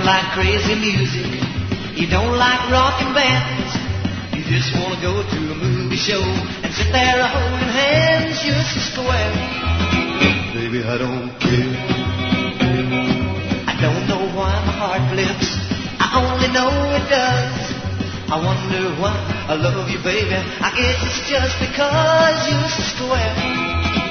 like crazy music. You don't like rockin' bands. You just wanna go to a movie show and sit there holding hands just to square. Baby, I don't care. I don't know why my heart flips. I only know it does. I wonder why I love you, baby. I guess it's just because you're so square.